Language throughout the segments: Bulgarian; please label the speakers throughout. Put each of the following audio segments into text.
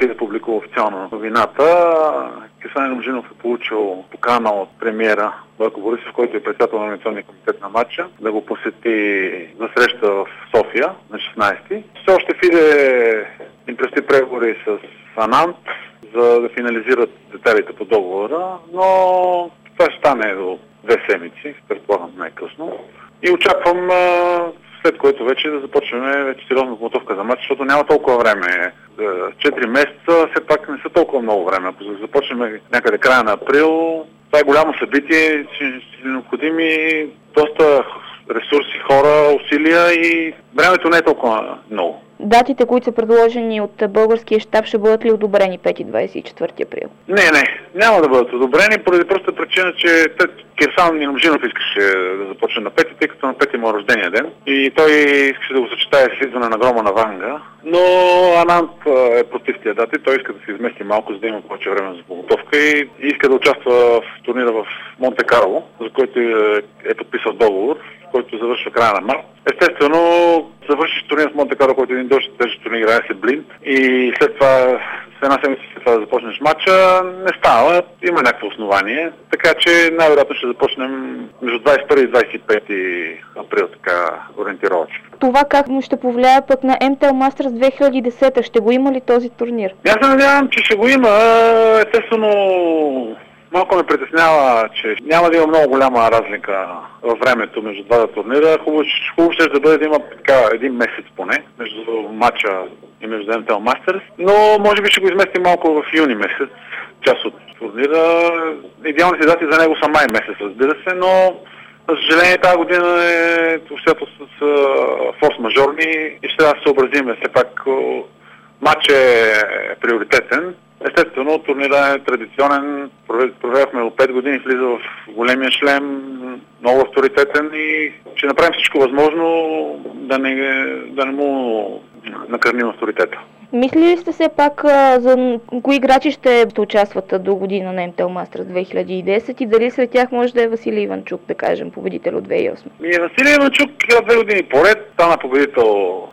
Speaker 1: преди да публикува официално новината, Кирсан Иромжинов е получил покана от премиера Бойко Борисов, който е председател на организационния комитет на матча, да го посети за среща в София на 16-ти. Все още ФИДЕ им предстои преговори с Анант, за да финализират деталите по договора, но това ще стане до 2 седмици, предполагам най-късно. И очаквам след което вече да започнем вече сериозна подготовка за матч, защото няма толкова време. 4 месеца все пак не са толкова много време. Ако започнем някъде края на април, това е голямо събитие, ще необходими доста ресурси, хора, усилия и времето не е толкова много.
Speaker 2: Датите, които са предложени от българския щаб, ще бъдат ли одобрени 5-24 април?
Speaker 1: Не, няма да бъдат одобрени, поради простата причина, че Кирсан Иромжинов искаше да започне на 5, тъй като на 5 има рождения ден и той искаше да го съчетае с идване на грома на Ванга, но Анант е против тия дати, той иска да се измести малко, за да има повече време за подготовка и иска да участва в турнира в Монте Карло, за който е подписал договор, който завършва края на март. Естествено, завършиш турнир в Монте Карло, който един доста тежък турнир, играе се блинд и след това, с една седмица след това да започнеш матча, не става, има някакво основание, така че най-вероятно ще започнем между 21 и 25 април, така ориентировачно.
Speaker 2: Това как му ще повлияе пък на MTL Masters 2010? Ще го има ли този турнир?
Speaker 1: Аз се надявам, че ще го има. Естествено, малко ме притеснява, че няма да има много голяма разлика във времето между двата турнира. Хубаво ще да бъде да има така един месец поне между матча и между MTL Masters, но може би ще го изместим малко в юни месец, част от турнира. Идеалните дати за него са май месец, разбира се, но за съжаление тази година обстоятелствата са форс-мажорни и ще трябва да се съобразим. Все пак матч е приоритетен. Естествено, турнира е традиционен, проведахме от 5 години, влиза в големия шлем, много авторитетен и ще направим всичко възможно да не му накърним авторитета.
Speaker 2: Мислили ли сте все пак за кои играчи ще участват до година на MTL Masters 2010 и дали сред тях може да е Василий Иванчук, да кажем, победител от 2008?
Speaker 1: Василий Иванчук игра 2 години поред, стана победител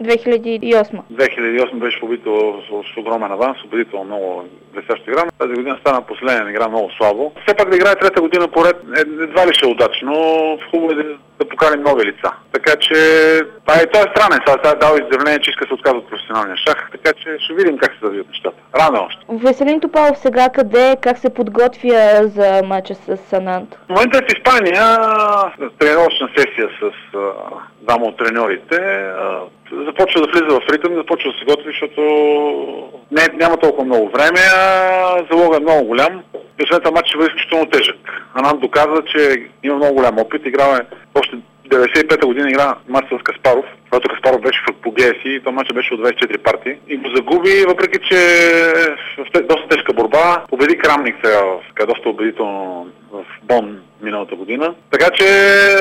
Speaker 2: 2008.
Speaker 1: 2008 беше победител с огромен аванс, победител много блестяща игра. Тази година стана последен, игра много слабо. Все пак да играе 3-та година поред едва ли ще е удачно, хубаво е да поканим нови лица. Така че той е странен, сега дал изявление, че иска да се отказва от професионалния шах, така че ще видим как се развият нещата. Рано още.
Speaker 2: Веселин Топалов сега къде, как се подготвя за матча с Анант?
Speaker 1: В момента е в Испания, тренировъчна сесия с двама от треньорите. Започва да влиза в ритъм, започва да се готви, защото няма толкова много време, залога е много голям. И освен това матч ще бъде изключително тежък. Анант доказа, че има много голям опит. Играва още 95-та година игра матч с Каспаров, когато Каспаров беше в апогея си и този матч беше от 24 партии. И го загуби, въпреки че в доста тежка борба. Победи Крамник сега, доста убедително в Бон миналата година. Така че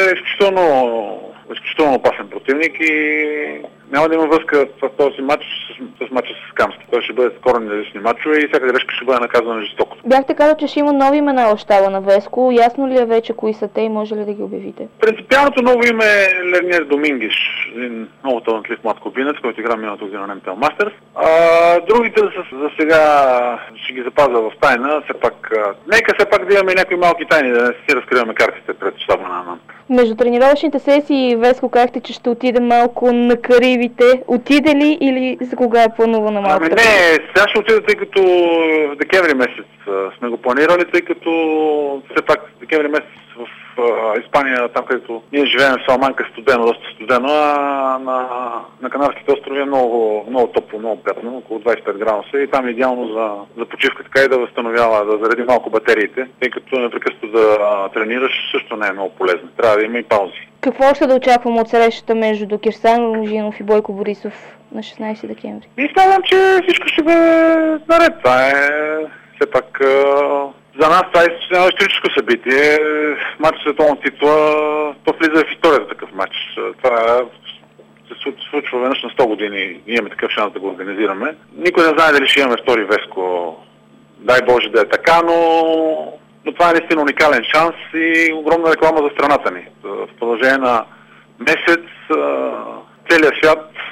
Speaker 1: изключително опасен противник и няма да има връзка в този матч с матча с Камски. Той ще бъде скоро независими матчове и всяка грешка ще бъде наказана жестоко.
Speaker 2: Бяхте казали, че ще има нови имена в щаба на Веско. Ясно ли е вече кои са те и може ли да ги обявите?
Speaker 1: Принципиалното ново име е Лерниер Домингиш, един много талантлив млад кубинец, който игра миналата година на MTL Masters. Другите за сега ще ги запазя в тайна. Нека все пак да имаме някои малки тайни, да не си разкриваме картите пред щаба на Анант.
Speaker 2: Между тренировъчните сесии, Веско, казахте, че ще отиде малко на Карибите. Отиде ли или за кога е планувана малко?
Speaker 1: Не, сега ще отида, тъй като декември месец сме го планирали, тъй като все пак декември месец в Испания, там където ние живеем в Саламанка, студено, доста студено, а на Канарските острови е много топло, много приятно, около 25 градуса и там е идеално за почивка, така и да възстановява, да зареди малко батериите, тъй като непрекъснато да тренираш също не е много полезно. Трябва да има и паузи.
Speaker 2: Какво ще да очаквам от срещата между Кирсан Иромжинов и Бойко Борисов на 16 декември?
Speaker 1: И смятам, че всичко ще бъде наред. Това е все пак за нас това е историческо събитие. Матч с световна титла, то влиза в историята такъв матч. Това се случва веднъж на 100 години. Ние имаме такъв шанс да го организираме. Никой не знае дали ще имаме втори Веско. Дай Боже да е така, но това е наистина уникален шанс и огромна реклама за страната ни. В продължение на месец целият свят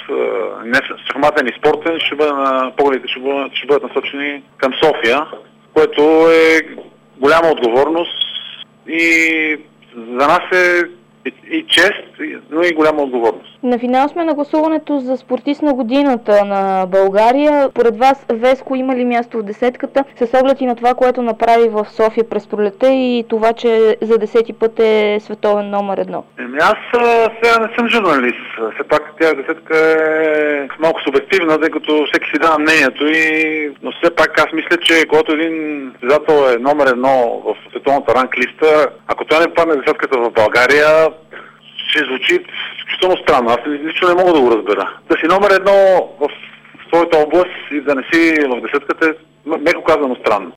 Speaker 1: не шахматен и спортен, погледите ще бъдат насочени към София, което е голяма отговорност и за нас е и чест, но и голяма отговорност.
Speaker 2: На финал сме на гласуването за спортист на годината на България. Поред вас Веско има ли място в десетката, с оглед и на това, което направи в София през пролета и това, че за 10-ти път е световен номер 1?
Speaker 1: Аз сега не съм журналист. Все пак тя десетка е малко субективна, тъй като всеки си дава мнението но все пак аз мисля, че когато един състезател е номер 1 в световната ранглиста, ако той не падне десетката в България, ще звучи изключително странно. Аз лично не мога да го разбера. Да си номер 1 в своята област и да не си в десетката е меко казано странно.